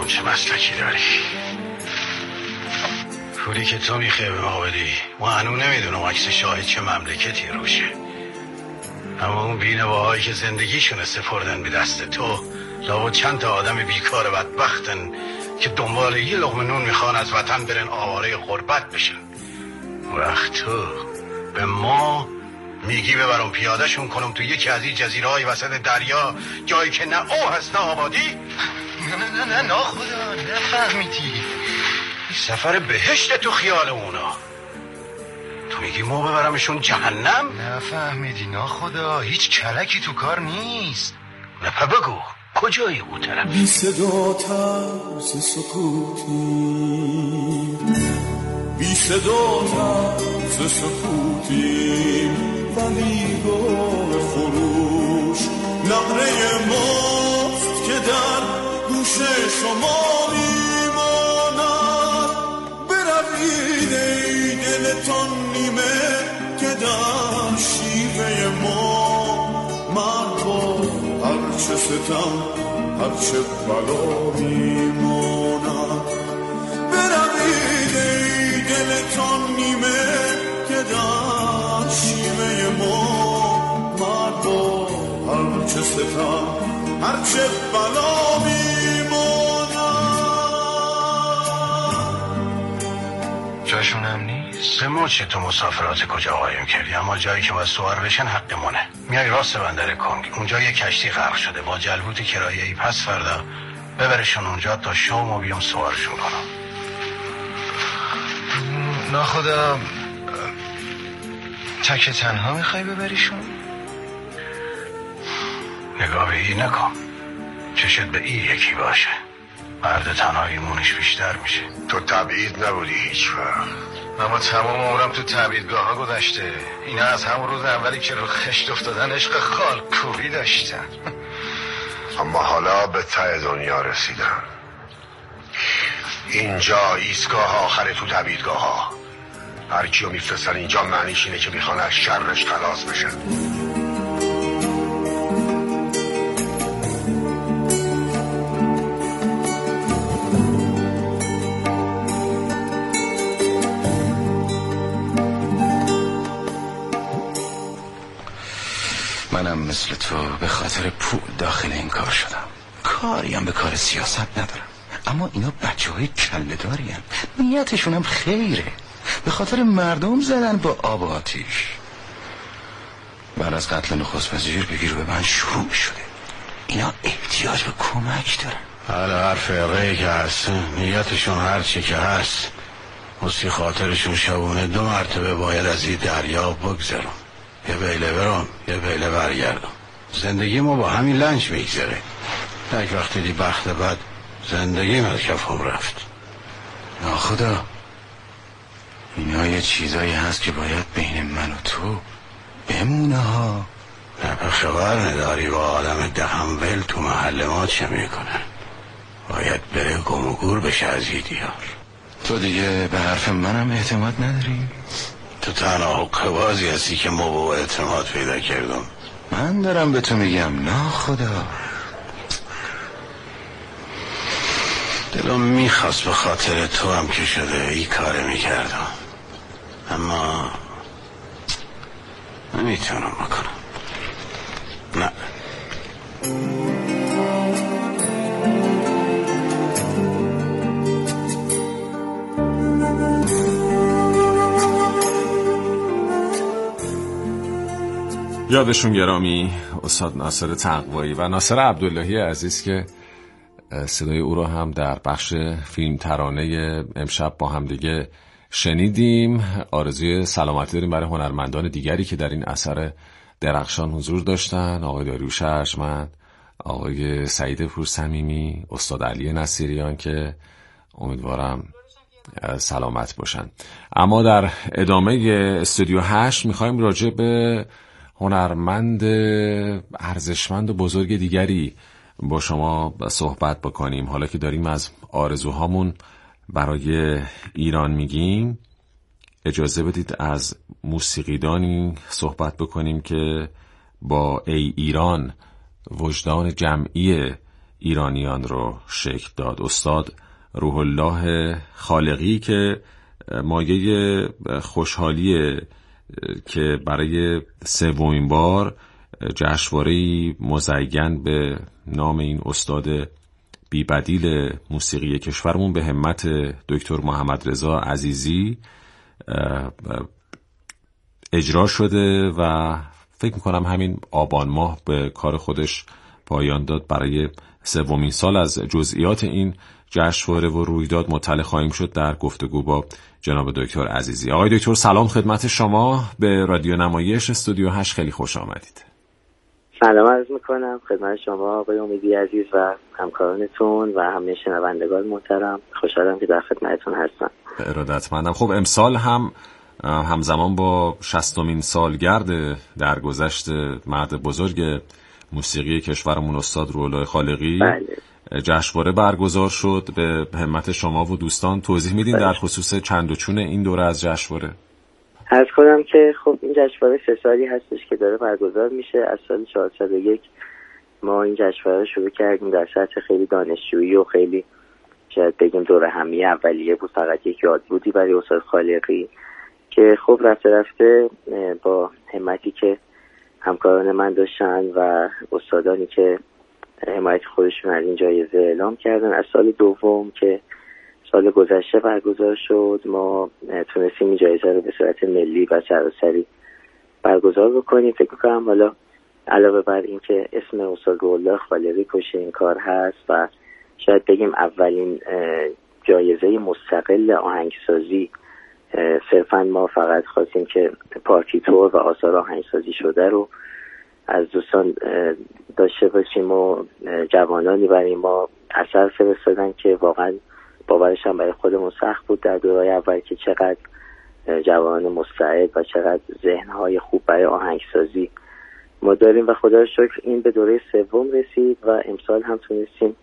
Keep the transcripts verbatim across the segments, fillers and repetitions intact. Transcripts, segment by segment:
نمیدونم چه مسلکی داری. پولی که تو میخوای به ما بدی ما هنو نمیدونم عکس شاهد چه مملکتی روشه، اما اون بینوایهایی که زندگیشونه سپردن به دست تو لابد چند تا آدم بیکار بدبختن که دنبال یه لقمه نون میخوان از وطن برن آواره غربت بشن. وقت تو به ما میگی ببرم پیادهشون کنم تو یکی از این جزیره‌های وسط دریا، جایی که نه او هست نه آبادی. نه نه نه نه خدا نفهمیدی. سفر بهشت تو خیال اونا، تو میگی ما ببرمشون جهنم؟ نفهمیدی نه خدا، هیچ کلکی تو کار نیست. نه بگو کجایی او طرف؟ بی صدا ترس سکوتی، بی صدا ترس سکوتی، ولی گاه خروش نقره ماست که در گوش شما میماند. بروید ای دلتان نیمه که در شیوه ما مرد با هرچه ستم هرچه بلا میماند. بروید ای دلتان نیمه که در شیوه ما مرد با هرچه ستم هرچه بلا میماند. جاشونم نیست. به ما چه تو مسافرات کجا قایم کردی، اما جایی که باید سوار بشن حق مونه. میای راست بندر کنگ، اونجا یه کشتی غرق شده با جلبوت کرایه‌ای، پس فردا ببرشون اونجا تا شام و بیام سوارشون کنم. ناخدا تک تنها میخوای ببریشون؟ نگاه به این نکن، چشت به این یکی باشه، مرد تنهایی مونش بیشتر میشه. تو تبعید نبودی هیچ وقت. اما تمام عمرم تو تبعیدگاه ها گذشته. اینا از همون روز اولی که رو خشت افتادن عشق خال کوبی داشتن. اما حالا به ته دنیا رسیدن. اینجا ایستگاه آخره تو تبعیدگاه ها. هر کیو میفرستن اینجا معنیش اینه که میخوان از شرش خلاص بشن. منم مثل تو به خاطر پول داخل این کار شدم. کاری هم به کار سیاست ندارم، اما اینا بچه های کله داری هم. نیتشون هم خیره، به خاطر مردم زدن با آب و آتیش. بعد از قتل نخست وزیر بگیر به من شروع شده. اینا احتیاج به کمک دارن. حالا هر فرقه که هست نیتشون هر چی که هست، موسی خاطرشون شبونه دو مرتبه باید از این دریا بگذرم. یه بیله برم یه بیله برگردم. زندگی ما با همین لنج میگذره. یک وقتی دی بخت بد زندگی ملکفم رفت. ناخدا اینا یه چیزایی هست که باید بین من و تو بمونه ها. نه به خبر نداری با آدم دهنول تو محل ما چه میکنن؟ باید بره گم و گور بشه از این دیار. تو دیگه به حرف منم اعتماد نداری؟ تو تنها حقبازی هستی که ما با اعتماد پیدا کردم. من دارم به تو میگم ناخدا. دلم میخواست به خاطر تو هم که شده ای کاره میکردم، اما نمیتونم بکنم. نه یادشون گرامی استاد ناصر تقوایی و ناصر عبداللهی عزیز که صدای او رو هم در بخش فیلم ترانه امشب با هم دیگه شنیدیم. آرزوی سلامتی داریم برای هنرمندان دیگری که در این اثر درخشان حضور داشتن، آقای داریوش ارجمند، آقای سعید پورصمیمی، استاد علی نصیریان که امیدوارم سلامت باشن. اما در ادامه استودیو هشت میخوایم راجع به هنرمند ارزشمند و بزرگ دیگری با شما صحبت بکنیم. حالا که داریم از آرزوهامون برای ایران میگیم، اجازه بدید از موسیقیدانی صحبت بکنیم که با ای ایران وجدان جمعی ایرانیان رو شکل داد. استاد روح الله خالقی که مایه خوشحالیه که برای سومین بار جشنواره‌ای مزین به نام این استاد بی‌بدیل موسیقی کشورمون به همت دکتر محمد رضا عزیزی اجرا شده و فکر میکنم همین آبان ماه به کار خودش پایان داد. برای سومین سال از جزئیات این جشنواره و رویداد مطلع خواهیم شد در گفتگو با جناب دکتر عزیزی. آقای دکتر سلام خدمت شما، به رادیو نمایش استودیو هشت خیلی خوش آمدید. سلام عرض میکنم خدمت شما آقای امیدی عزیز و همکارانتون و همه شنوندگان محترم. خوشحالم که در خدمتتون هستم. ارادتمندم. خب امسال هم همزمان با شصتمین سالگرد درگذشت مرد بزرگ موسیقی کشورمون استاد روح الله خالقی بله. جشنواره برگزار شد. به همت شما و دوستان توضیح میدین بله. در خصوص چند و چون این دوره از جشنواره؟ عرض کنم که خب این جشنواره سه سالی هستش که داره برگزار میشه. از سال چهارصد و یک ما این جشنواره شروع کردیم در سطح خیلی دانشجویی و خیلی شاید بگیم دوره همیه اولیه بود، فقط یک یادبودی برای استاد خالقی که خب رفته رفته با همتی که همکاران من داشتن و استادانی که حمایت خودشون از این جایزه اعلام کردن، از سال دوم که سال گذشته برگزار شد ما تونستیم این جایزه رو به صورت ملی و سراسری برگزار بکنیم. فکر می‌کنم حالا علاوه بر این که اسم استاد روح الله خالقی پشت این کار هست و شاید بگیم اولین جایزه مستقل آهنگسازی، صرفا ما فقط خواستیم که پارتیتور و آثار آهنگسازی شده رو از دوستان داشته باشیم و جوانانی برای ما اثر فرستادن که واقعا باورش هم برای خودمون سخت بود در دوره اول که چقدر جوان مستعد و چقدر ذهنهای خوب برای آهنگسازی ما داریم و خدا رو شکر این به دوره سوم رسید و امسال هم تونستیم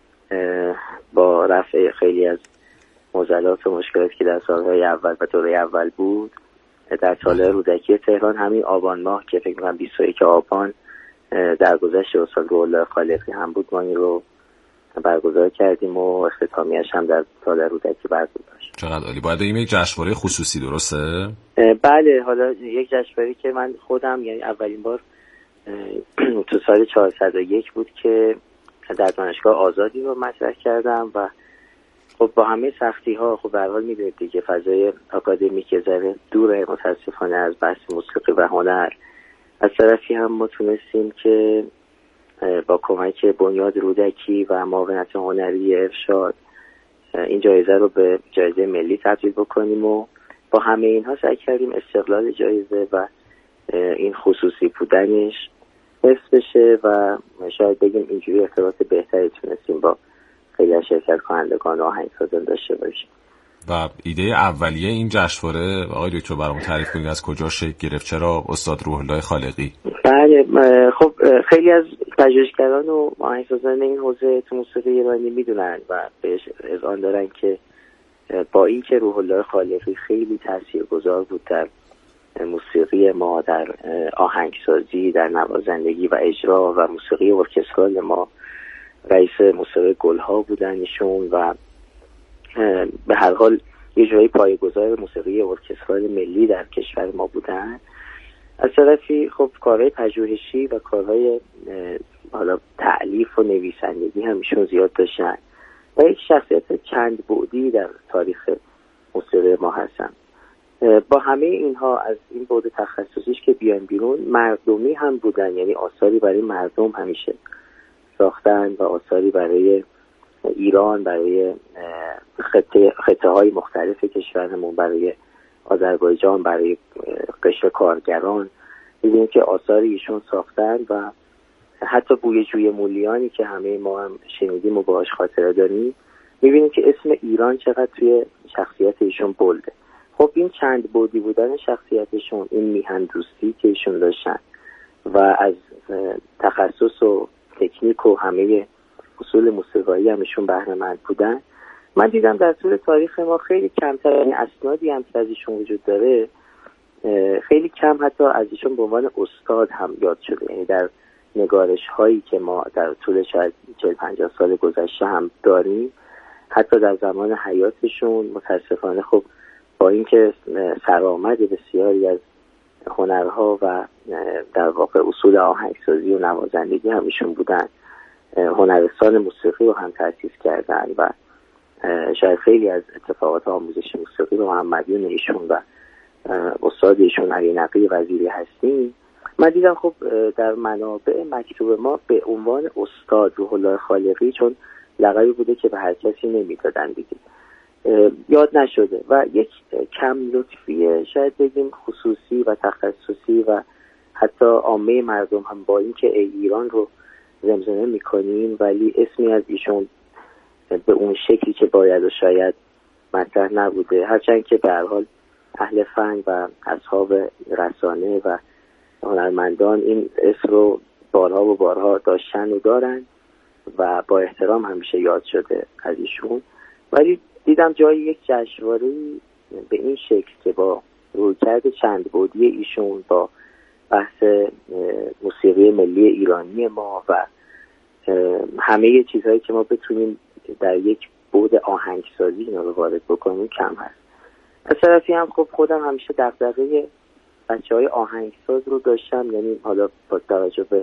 با رفع خیلی از معضلات و مشکلاتی که در سالهای اول و دوره اول بود در سال رودکی تهران همین آبان ماه که فکر می‌کنم بیست و یک آبان در گذشت استاد روح الله خالقی هم بود ما این رو برگزار کردیم و اختتامیه‌اش هم در سال رودکی برگزار شد. چقدر عالی. باید این یک جشنواره خصوصی درسته؟ بله، حالا یک جشنواره که من خودم یعنی اولین بار تو سال چهارصد و یک بود که در دانشگاه آزادی رو مطرح کردم و خب با همه سختی ها خب به هر حال میدونید دیگه فضای آکادمیک ذره دوره متاسفانه از بحث موسیقی و هنر. از طرفی هم ما تونستیم که با کمک بنیاد رودکی و معاونت هنری ارشاد این جایزه رو به جایزه ملی تبدیل بکنیم و با همه اینها سعی کردیم استقلال جایزه و این خصوصی بودنش حفظ بشه و شاید بگیم اینجوری ارتباط بهتری تونستیم با خیلی از شرکت کنندگان و آهنگسازان داشته باشیم. و ایده اولیه این جشنواره آقای دکتر برامون تعریف کنید از کجا شکل گرفت؟ چرا استاد روح الله خالقی؟ بله خب خیلی از پژوهشگران و آهنگسازان این حوزه تو موسیقی ایرانی میدونن و بهش اذعان دارن که با اینکه روح الله خالقی خیلی تاثیرگذار بود در موسیقی ما، در آهنگسازی، در نوازندگی و اجرا و موسیقی ارکسترال ما، رئیس موسیقی گلها بودن ایشون و به هر حال یه جایی پایه‌گذار موسیقی ارکسترال ملی در کشور ما بودن. از طرفی خب کارهای پژوهشی و کارهای حالا تألیف و نویسندگی هم ایشون زیاد داشتن و یک شخصیت چند بعدی در تاریخ موسیقی ما هستن. با همه اینها از این بعد تخصصیش که بیان بیرون مردمی هم بودن، یعنی آثاری برای مردم همیشه ساختن و آثاری برای ایران، برای خطه, خطه های مختلف کشورمون، برای آذربایجان، برای قشر کارگران می‌بینیم که آثاری ایشون ساختن و حتی بوی جوی مولیانی که همه ما هم شنیدیم و باهاش خاطره داریم می‌بینیم که اسم ایران چقدر توی شخصیت ایشون بلده. خب این چند بعدی بودن شخصیتشون، این میهن دوستی که ایشون داشتن و از تخصص و تکنیک و همه اصول موسیقایی همشون بهره مند بودن. من دیدم در طول تاریخ ما خیلی کمتر، یعنی اسنادی هم که از ایشون وجود داره خیلی کم حتی از ایشون به عنوان استاد هم یاد شده، یعنی در نگارش هایی که ما در طول شاید چهل پنجاه سال گذشته هم داریم، حتی در زمان حیاتشون متاسفانه خب با اینکه سرآمد بسیاری از هنرها و در واقع اصول آهنگسازی و نوازندگی همیشون بودن، هنرستان موسیقی رو هم تأسیس کردن و شاید خیلی از اتفاقات آموزش موسیقی رو محمدیون ایشون و استاد ایشون علی نقی وزیری هستیم. من دیدم خب در منابع مکتوب ما به عنوان استاد روح الله خالقی، چون لقبی بوده که به هر کسی نمیدادن دیگه، یاد نشده و یک کم لطفی شاید بگیم خصوصی و تخصصی و حتی عامه مردم هم با این که ای ایران رو زمزمه میکنیم ولی اسمی از ایشون به اون شکلی که باید و شاید مطرح نبوده، هرچند که به هر حال اهل فن و اصحاب رسانه و هنرمندان این اسم رو بارها و بارها داشتن و دارن و با احترام همیشه یاد شده از ایشون. ولی دیدم جای یک جشنواره‌ای به این شکل که با رویکرد چند بعدی ایشون با بحث موسیقی ملی ایرانی ما و همه چیزهایی که ما بتونیم در یک بعد آهنگسازی اینا رو وارد بکنیم کم هست. از طرفی هم خب خودم همیشه دغدغه بچه‌های آهنگساز رو داشتم، یعنی حالا با توجه به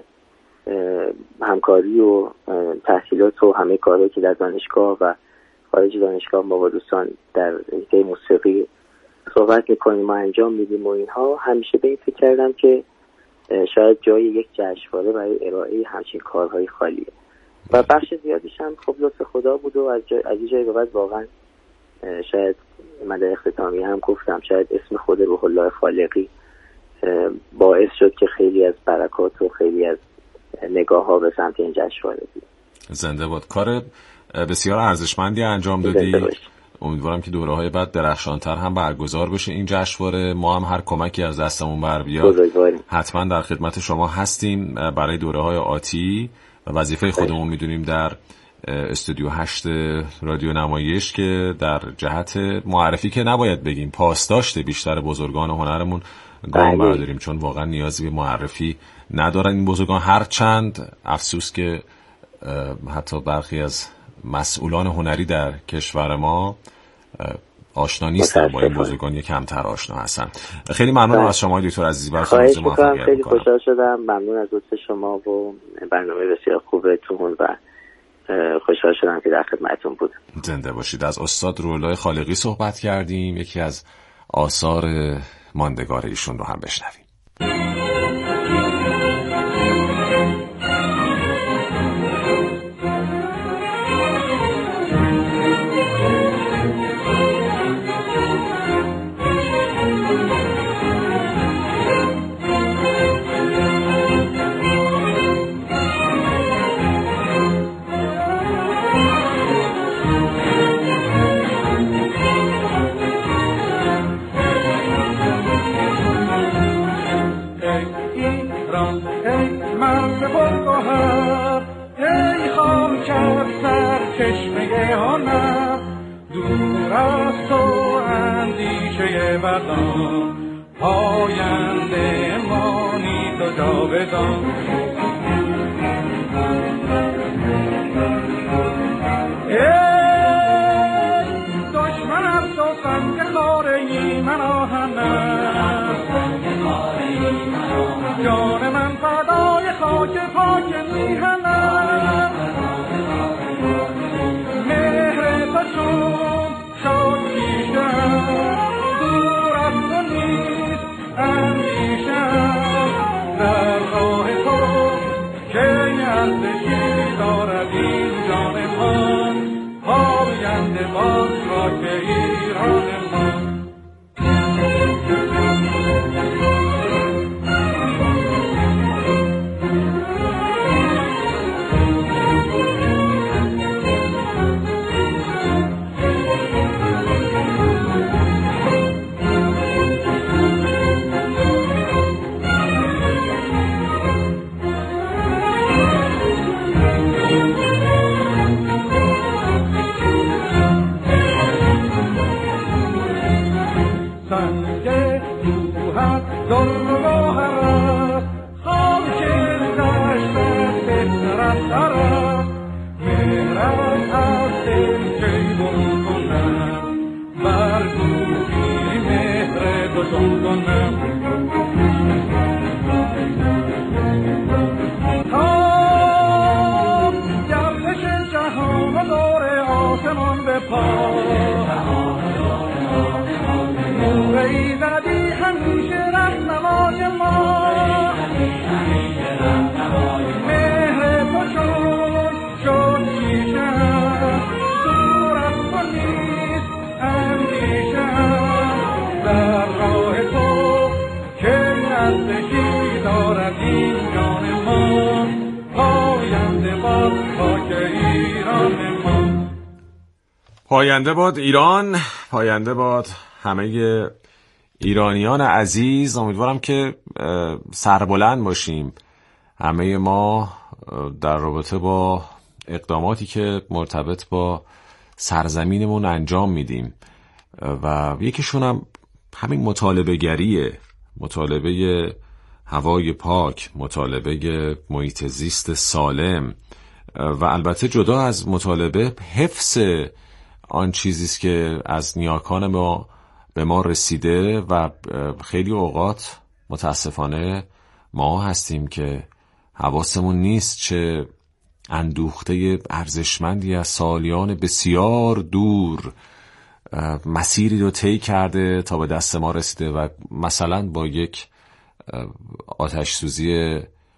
همکاری و تحصیلات و همه کارهایی که در دانشگاه و خارج دانشگاه ما با دوستان در حیطه موسیقی صحبت میکنیم و انجام میدیم و اینها، همیشه به این فکر کردم که شاید جای یک جشنواره برای ارائه همچین کارهای خالیه و بخش زیادیش هم خب لطف خدا بود و از جای از جای به بعد واقعا شاید من در اختتامی هم گفتم شاید اسم خود روح الله خالقی باعث شد که خیلی از برکات و خیلی از نگاه ها به سمت این جشنواره بود. زنده باد. کار بسیار ارزشمندی انجام دادی. امیدوارم که دوره‌های بعد درخشانتر هم برگزار بشه این جشنواره. ما هم هر کمکی از دستمون بر بیاد حتما در خدمت شما هستیم برای دوره‌های آتی و وظیفه خودمون میدونیم در استودیو هشت رادیو نمایش که در جهت معرفی که نباید بگیم پاسداشت بیشتر بزرگان هنرمون گام برداریم، چون واقعا نیازی به معرفی ندارن این بزرگان، هر چند افسوس که حتی برخی از مسئولان هنری در کشور ما آشنا نیستن با این بزرگان، کمتر آشنا هستن. خیلی ممنونم از شما دکتر عزیزی برای خواهش میکنم. خیلی خوشحال شدم، ممنون از لطف شما و برنامه بسیار خوبتون و خوشحال شدم که در خدمتتون بودم. زنده باشید. از استاد روح الله خالقی صحبت کردیم، یکی از آثار ماندگار ایشون رو هم بشنویم. پاینده مانی تو جاودان ای دشمنم تو سنگ خاره‌ای من آهنم جان من فدای خاک پاک میهنم مهر تو چون شد پیشم دور از تو نیست اندیشم در راه تو که ارزشی دارد این جان من پاینده باز خاک ایران من. دفترم مهرم از دل کی برون کنم بر گوشی مهر دوشون کنم تا گردش جهان و دور آسمان به پا نور ایزدی همیشه رهنمای ما مهر تو چون شد کیشم دور از تو نیست اندیشم در راه تو که نزدیکی دارد این جان ما پاینده باد خاک ایران ما پاینده باد ایران، پاینده باد همه ایرانیان عزیز. امیدوارم که سربلند باشیم همه ما در رابطه با اقداماتی که مرتبط با سرزمینمون انجام میدیم و یکیشون هم همین مطالبه گریه، مطالبه هوای پاک، مطالبه محیط زیست سالم و البته جدا از مطالبه حفظ آن چیزیست که از نیاکان ما به ما رسیده و خیلی اوقات متاسفانه ما هستیم که حواسمون نیست چه اندوخته ارزشمندی از سالیان بسیار دور مسیری رو طی کرده تا به دست ما رسیده و مثلا با یک آتش سوزی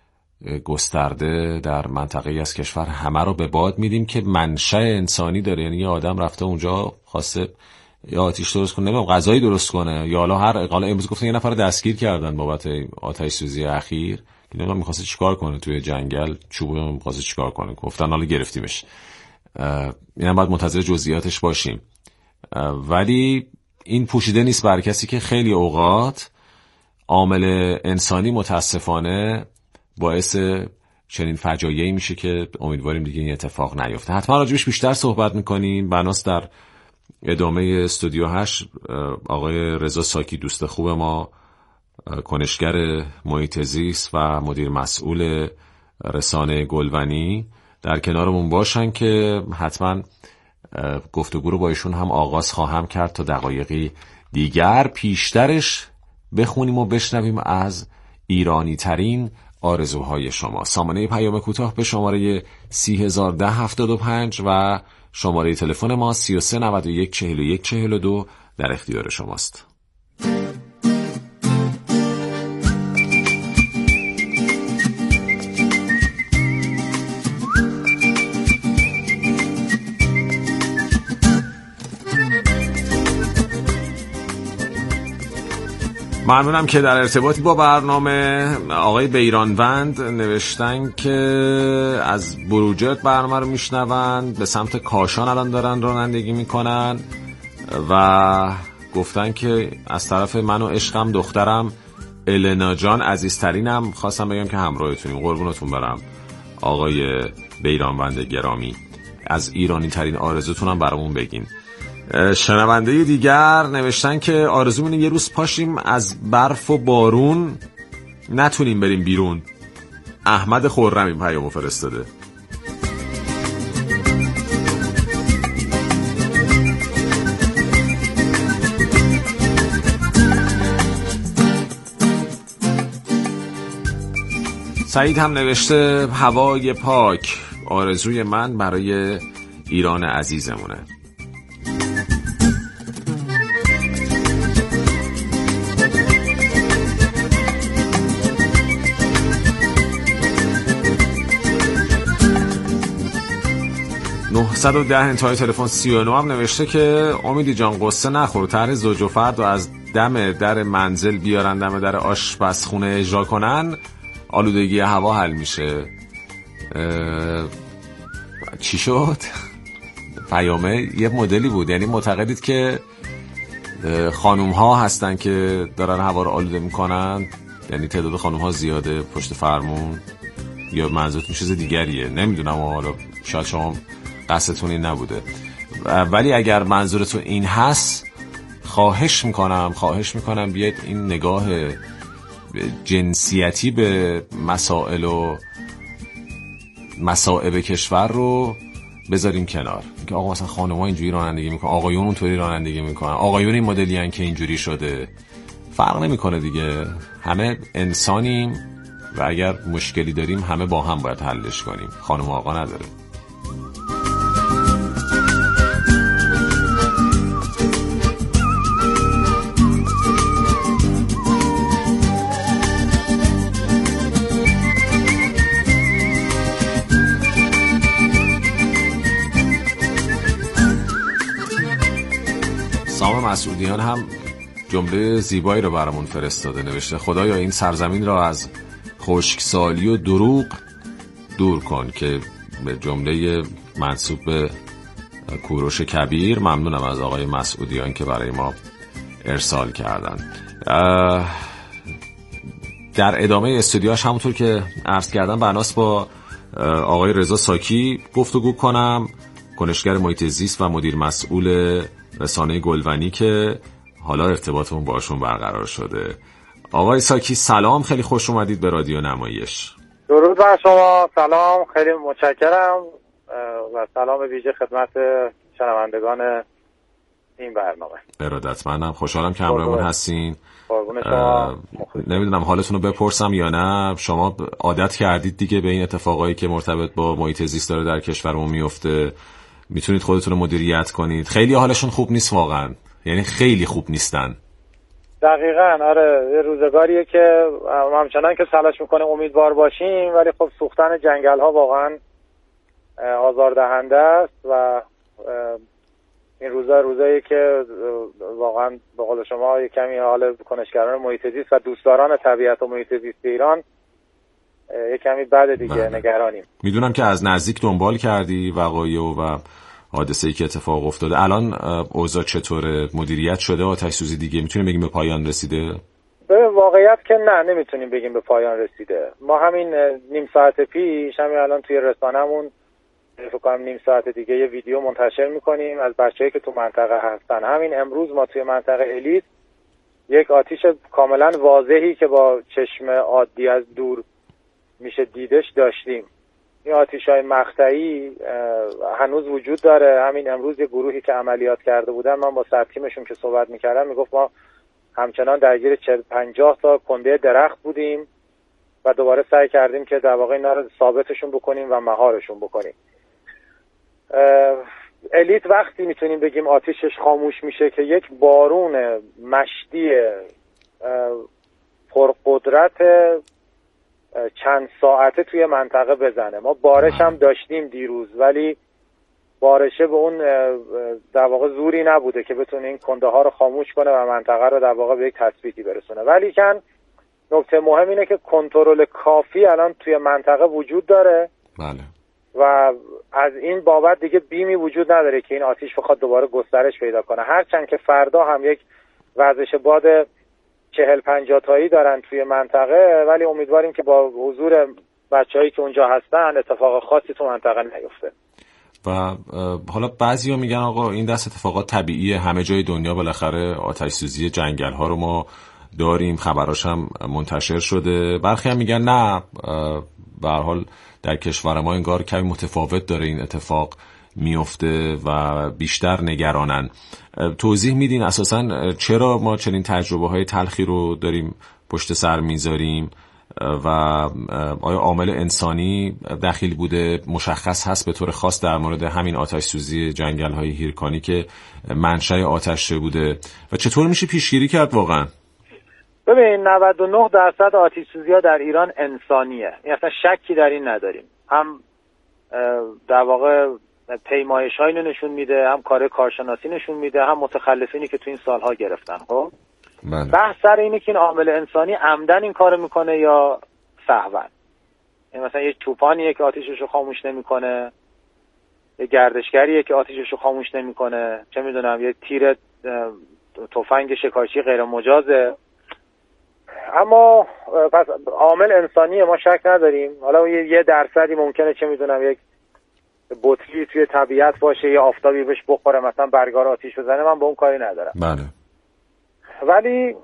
گسترده در منطقه از کشور همه رو به باد میدیم که منشأ انسانی داره. یعنی یه آدم رفته اونجا خواسته یا آتش درست کنه، نمیدونم غذایی درست کنه، یا حالا هر حالا امروز گفتن یه نفر دستگیر کردن بابت آتش سوزی اخیر که نمیدونم می‌خواسته چیکار کنه توی جنگل، چوبو می‌خواسته چیکار کنه، گفتن حالا گرفتیمش. اینا باید منتظر جزئیاتش باشیم. ولی این پوشیده نیست بر کسی که خیلی اوقات عامل انسانی متاسفانه باعث چنین فجایعی میشه که امیدواریم دیگه این اتفاق نیفته. حتما راجبش بیشتر صحبت میکنیم. بناس در ادامه استودیو هشت آقای رضا ساکی دوست خوب ما، کنشگر محیط زیست و مدیر مسئول رسانه گلونی در کنارمون باشن که حتما گفتگو رو با ایشون هم آغاز خواهم کرد تا دقایقی دیگر. پیشترش بخونیم و بشنویم از ایرانی ترین آرزوهای شما. سامانه پیام کوتاه به شماره سی هزار ده هفتاد و پنج و شماره تلفن ما سی و سه نود و یک چهل و یک چهل و دو در اختیار شماست. ممنونم که در ارتباطی با برنامه. آقای بیرانوند نوشتن که از بروجرد برنامه رو میشنون، به سمت کاشان الان دارن رانندگی میکنن و گفتن که از طرف من و عشقم دخترم النا جان عزیزترینم خواستم بگم که همراهتونیم. قربونتون برم آقای بیرانوند گرامی. از ایرانی ترین آرزوتونم برامون بگین. شنونده دیگر نوشتن که آرزومون یه روز پاشیم از برف و بارون نتونیم بریم بیرون. احمد خرمی پیامو فرستاده. سعید هم نوشته هوای پاک آرزوی من برای ایران عزیزمونه. نهصد و ده انتهای تلفن سی و نه هم نوشته که امیدی جان قصه نخور، طرح زوج و فرد و از دم در منزل بیارن دم در آشپزخونه اجرا کنن آلودگی هوا حل میشه. چی شد؟ پیامه یه مدلی بود، یعنی معتقدید که خانوم ها هستن که دارن هوا رو آلوده میکنن، یعنی تعداد خانوم ها زیاده پشت فرمون، یا منظورتون چیز دیگریه؟ نمیدونم، حالا شاید شما قصدتون این نبوده. ولی اگر منظورتون این هست خواهش میکنم خواهش میکنم بیاید این نگاه جنسیتی به مسائل و مصائب کشور رو بذاریم کنار که آقا مثلا خانم‌ها اینجوری رانندگی میکنن، آقایون اونطوری رانندگی میکنن، آقایون این مدلی ان که اینجوری شده، فرق نمیکنه دیگه، همه انسانیم و اگر مشکلی داریم همه با هم باید حلش کنیم، خانم و آقا نداره. سام مسعودیان هم جمله زیبایی رو برامون فرستاده، نوشته خدایا این سرزمین را از خشکسالی و دروغ دور کن، که به جمله منسوب به کوروش کبیر. ممنونم از آقای مسعودیان که برای ما ارسال کردن. در ادامه استودیوش همونطور که عرض کردم بناس با آقای رضا ساکی گفتگو کنم، کنشگر محیط زیست و مدیر مسئول رسانه گلونی که حالا ارتباطمون باشون برقرار شده. آقای ساکی سلام، خیلی خوش اومدید به رادیو نمایش. درود بر شما، سلام، خیلی متشکرم و سلام ویژه خدمت شنوندگان این برنامه. ارادتمندم، خوشحالم که همراهمون هستین. قربون شما. نمیدونم حالتون رو بپرسم یا نه، شما عادت کردید دیگه به این اتفاقایی که مرتبط با محیط زیست داره در کشورمون میفته، میتونید خودتون رو مدیریت کنید. خیلی حالشون خوب نیست واقعا، یعنی خیلی خوب نیستن. دقیقاً آره، یه روزگاریه که همچنان که تلاش میکنه امیدوار باشیم، ولی خب سوختن جنگل ها واقعا آزاردهنده است و این روزا روزایی که واقعا به قول شما یه کمی حال کنشگران محیط زیست و دوستداران طبیعت و محیط زیست ایران یه کمی بد دیگه. بله. نگرانیم. میدونم که از نزدیک دنبال کردی وقایع و حادثه‌ای که اتفاق افتاده. الان اوضاع چطوره؟ مدیریت شده آتش سوزی دیگه؟ میتونیم بگیم به پایان رسیده؟ به واقعیت که نه، نمیتونیم بگیم به پایان رسیده. ما همین نیم ساعت پیش همین الان توی رسانه‌مون فکر کنم نیم ساعت دیگه یه ویدیو منتشر میکنیم از بچه‌ای که تو منطقه هستن. همین امروز ما توی منطقه الیت یک آتش کاملا واضحی که با چشم عادی از دور میشه دیدش داشتیم. این آتش‌های مقطعی هنوز وجود داره. همین امروز یه گروهی که عملیات کرده بودن، من با سرتیمشون که صحبت میکردم میگفت ما همچنان درگیر چهل پنجاه تا کنده درخت بودیم و دوباره سعی کردیم که در واقع اینا رو ثابتشون بکنیم و مهارشون بکنیم. الیت وقتی میتونیم بگیم آتشش خاموش میشه که یک بارون مشتی پرقدرت چند ساعته توی منطقه بزنه. ما بارش هم داشتیم دیروز، ولی بارشه به اون در واقع زوری نبوده که بتونه این کنده ها رو خاموش کنه و منطقه رو در واقع به یک تثبیتی برسونه. ولی کن نکته مهم اینه که کنترل کافی الان توی منطقه وجود داره. بله. و از این بابت دیگه بیمی وجود نداره که این آتش بخواد دوباره گسترش پیدا کنه. هرچند که فردا هم یک وزش باد چهل پنجاه تایی دارن توی منطقه، ولی امیدواریم که با حضور بچه‌هایی که اونجا هستن اتفاق خاصی تو منطقه نیفته. و حالا بعضیا میگن آقا این دست اتفاقات طبیعیه، همه جای دنیا بالاخره آتش سوزی جنگل ها رو ما داریم، خبراش هم منتشر شده. برخی هم میگن نه، به هر حال در کشور ما انگار کمی متفاوت داره این اتفاق میفته و بیشتر نگرانن. توضیح میدین اساساً چرا ما چنین تجربه های تلخی رو داریم پشت سر میذاریم و آیا عامل انسانی دخیل بوده؟ مشخص هست به طور خاص در مورد همین آتش سوزی جنگل های هیرکانی که منشأ آتش بوده و چطور میشه پیشگیری کرد واقعا؟ ببین نود و نه درصد آتش سوزی ها در ایران انسانیه، این اصلا شکی در این نداریم. هم در واقع پیمایش ها اینو نشون میده، هم کار کارشناسی نشون میده، هم متخلفینی که تو این سالها گرفتن. خب بحث سر اینه که این عامل انسانی عمدن این کارو میکنه یا سهوا. این مثلا یه چوپانیه که آتیشش رو خاموش نمیکنه، یه گردشگریه که آتیشش رو خاموش نمیکنه، چه میدونم یه تیر تفنگ شکارچی غیر مجازه. اما پس عامل انسانیه، ما شک نداریم. حالا یه درصدی ممکنه چه میدونم یک بطری توی طبیعت باشه، یه آفتابی بهش بخوره مثلا برگار آتیش بزنه، من با اون کاری ندارم. بله. ولی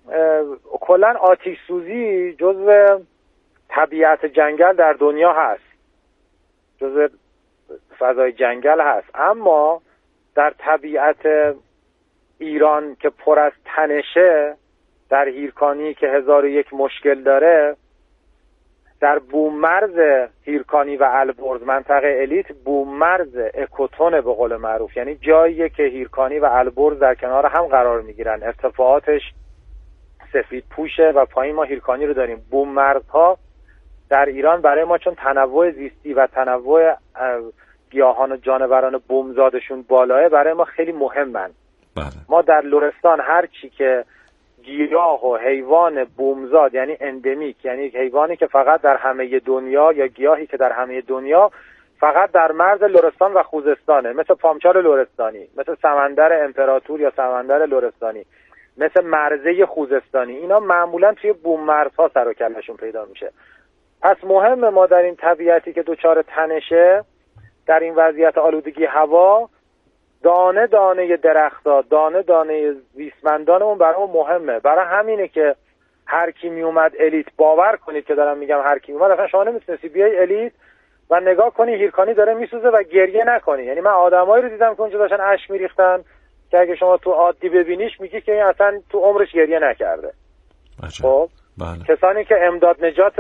کلا آتش سوزی جزو طبیعت جنگل در دنیا هست. جزء فضای جنگل هست، اما در طبیعت ایران که پر از تنشه، در هیرکانی که هزار و یک مشکل داره، در بومرز هیرکانی و البرز، منطقه الیت بومرز اکوتونه به قول معروف، یعنی جاییه که هیرکانی و البرز در کنار هم قرار میگیرن، ارتفاعاتش سفید پوشه و پایین ما هیرکانی رو داریم. بومرزها در ایران برای ما چون تنوع زیستی و تنوع گیاهان و جانوران بومزادشون بالاه، برای ما خیلی مهمن. بله. ما در لرستان هر چی که گیاه و حیوان بومزاد، یعنی اندمیک، یعنی حیوانی که فقط در همه دنیا یا گیاهی که در همه دنیا فقط در مرز لرستان و خوزستانه، مثل پامچال لرستانی، مثل سمندر امپراتور یا سمندر لرستانی، مثل مرزه خوزستانی، اینا معمولا توی بوممرزها سر و کلهشون پیدا میشه. پس مهمه ما در این طبیعتی که دوچار تنشه، در این وضعیت آلودگی هوا، دانه دانه درخت‌ها، دانه دانه زیستمندانمون برامون مهمه. برای همینه که هر کی می اومد الیت، باور کنید که دارم میگم هر کی اومد، اصلا شما نمیتونستی بیای الیت و نگاه کنی هیرکانی داره میسوزه و گریه نکنی. یعنی من آدمایی رو دیدم که اونجا داشتن اشک میریختن که اگه شما تو عادی ببینیش میگی که این اصلا تو عمرش گریه نکرده. خب بله. کسانی که امداد نجات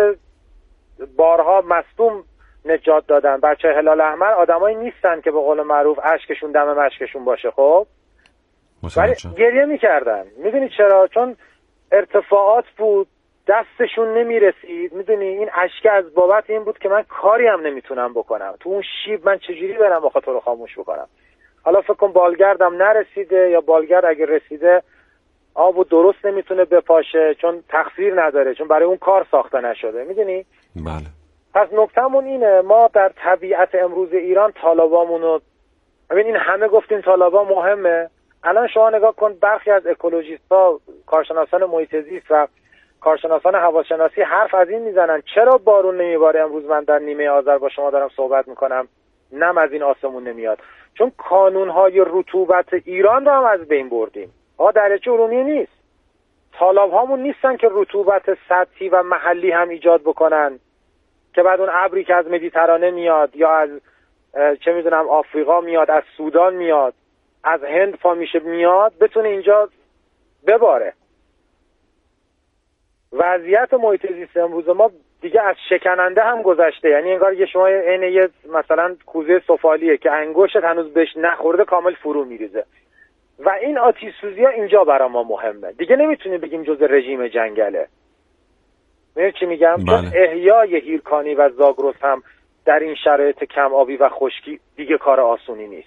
بارها مصدوم نجات دادن، بچه هلال احمر، آدمایی نیستن که به قول معروف اشکشون دم مشکشون باشه. خب ولی گریه میکردن. میدونی چرا؟ چون ارتفاعات بود، دستشون نمیرسید. میدونی این اشک از بابت این بود که من کاری هم نمیتونم بکنم، تو اون شیب من چجوری برم با خاطر رو خاموش بکنم. حالا فکر کن بالگردم نرسیده، یا بالگرد اگه رسیده آبو درست نمیتونه بپاشه چون تقصیر نداره، چون برای اون کار ساخته نشده. میدونی؟ بله. پس نکتهمون اینه، ما در طبیعت امروز ایران طالابامونو، ببین این همه گفتیم طالابا مهمه، الان شما نگاه کن برخی از اکولوژیست‌ها، کارشناسان محیط زیست و کارشناسان هواشناسی حرف از این میزنن چرا بارون نمیباره. امروز من در نیمه آذر با شما دارم صحبت میکنم، نم از این آسمون نمیاد، چون کانونهای رطوبت ایران رو هم از بین بردیم. آقا دریاچه ارومیه نیست، طالاب‌هامون نیستن که رطوبت سطحی و محلی هم ایجاد بکنن که بعد اون ابری که از مدیترانه میاد یا از چه میدونم آفریقا میاد، از سودان میاد، از هند پا میشه میاد، بتونه اینجا بباره. وضعیت محیط زیست امروز ما دیگه از شکننده هم گذشته. یعنی انگار یه شما عین یه مثلا کوزه سفالیه که انگشت هنوز بهش نخورده کامل فرو میریزه. و این آتش سوزی ها اینجا برای ما مهمه. دیگه نمیتونیم بگیم جزء رژیم جنگله. می‌دونی چی میگم؟ بله. چون احیای هیرکانی و زاگرس هم در این شرایط کم آبی و خشکی دیگه کار آسونی نیست.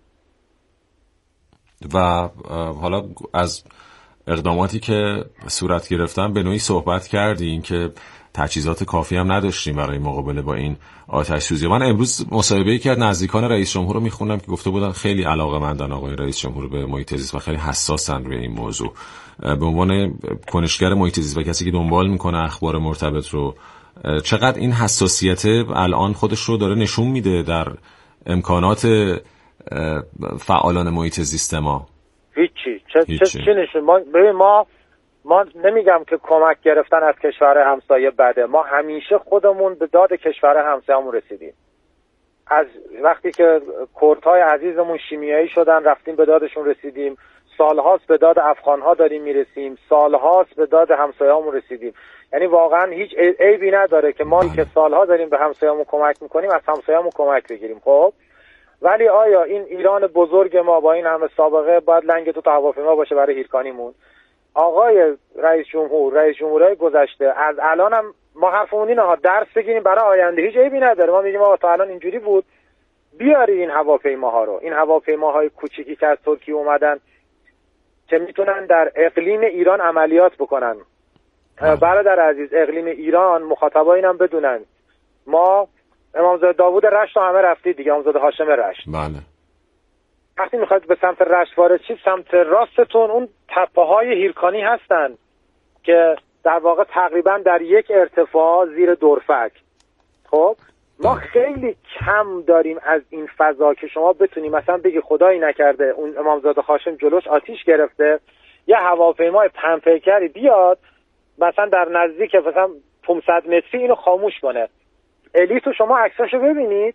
و حالا از اقداماتی که صورت گرفتن به نوعی صحبت کردیم که تجهیزات کافی هم نداشتیم برای مقابله با این آتش سوزی. من امروز مصاحبه‌ای که نزدیکان رئیس جمهور رو می‌خوندم که گفته بودن خیلی علاقه‌مندن آقای رئیس جمهور به محیط زیست و خیلی حساسن روی این موضوع. به عنوان کنشگر محیط زیست و کسی که دنبال میکنه اخبار مرتبط رو، چقدر این حساسیت الان خودش رو داره نشون میده در امکانات فعالان محیط زیست ما؟ هیچی. چه هیچی. چه نشون؟ ما ببین ما ما نمیگم که کمک گرفتن از کشور همسایه بده، ما همیشه خودمون به داد کشور همسایه‌مون رسیدیم. از وقتی که کردهای عزیزمون شیمیایی شدن رفتیم به دادشون رسیدیم، سالهاست به داد افغانها داریم میرسیم، سالهاست به داد همسایه‌مون رسیدیم. یعنی واقعا هیچ عیبی نداره که ما که سالها داریم به همسایه‌مون کمک میکنیم از همسایه‌مون کمک بگیریم. خب ولی آیا این ایران بزرگ ما با این همه سابقه باید لنگ تو هواپیما باشه برای هیرکانیمون؟ آقای رئیس جمهور، رئیس جمهورهای گذشته، از الانم ما حرفمون اینه ها، درس بگیریم برای آینده. هیچ عیبی نداره، ما میگیم آقا تا الان اینجوری بود، بیاری این هواپیماها رو، این هواپیماهای کوچیکی که از ترکیه اومدن که میتونن در اقلیم ایران عملیات بکنن. برادر عزیز، اقلیم ایران مخاطبا اینم بدونن، ما امامزاده داوود رشت رو همه رفتید دیگه، امامزاده هاشم رشت. بله. وقتی میخواید به سمت رشت وارد شید، سمت راستتون اون تپه‌های هیرکانی هستن که در واقع تقریبا در یک ارتفاع زیر دورفک. خب ما خیلی کم داریم از این فضا که شما بتونیم مثلا بگی خدایی نکرده اون امامزاده هاشم جلوش آتیش گرفته، یه هواپیمای پنپیکری بیاد مثلا در نزدیک مثلا پانصد متری اینو خاموش کنه. الیتو شما عکساشو ببینید،